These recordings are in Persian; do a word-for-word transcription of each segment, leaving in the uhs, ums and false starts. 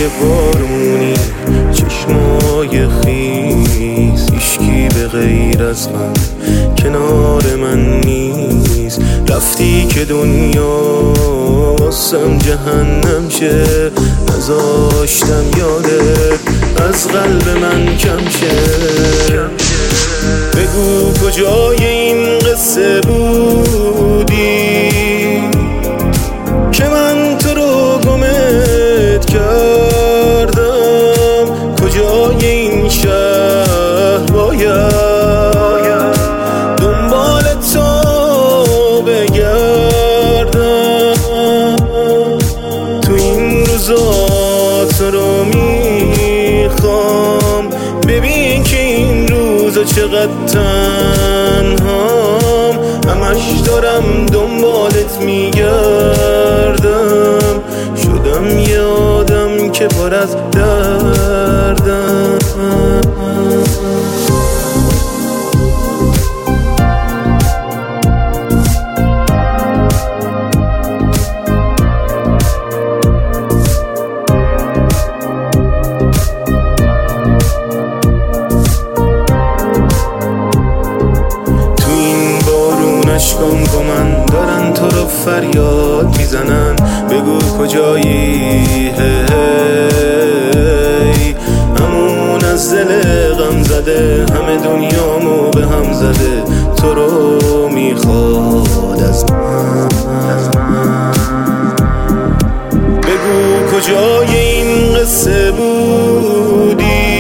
بارونی، چشمای خیس، هیچکی به غیر از من کنار من نیست. رفتی که دنیا واسم جهنم شه، نذاشتم یادت از قلب من کم شه. بگو کجای این قصه بودی که من تو رو گمت کردم؟ کجای این شهر باید دنبال تو بگردم؟ تو این روزا تو رو میخوام، ببین که این روزا چقدر تنهام. همش دارم دنبالت میگردم، شدم یه آدم که پر از دردم. اشکام با من دارن تو رو فریاد میزنن، بگو کجایی؟ هی همون از دل غم زده، همه دنیامو به هم زده، تو رو میخواد از من. بگو کجای این قصه بودی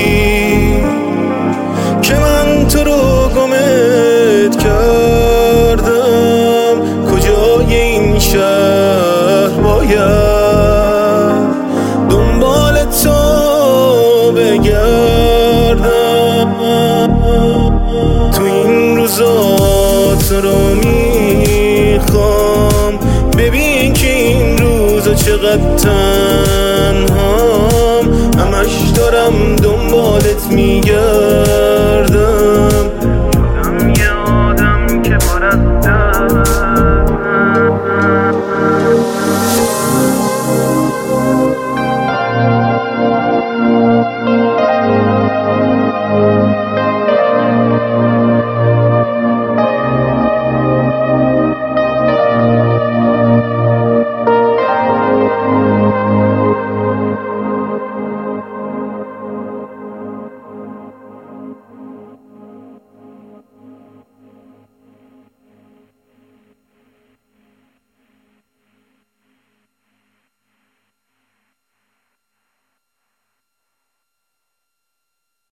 که من تو رو گمت کردم؟ کجای این شهر باید دنبال تو بگردم؟ تو این روزا تو رو میخوام، ببین که این روزا چقدر تنهام. همش دارم دنبالت میگردم، شدم یه آدم که پر از درد.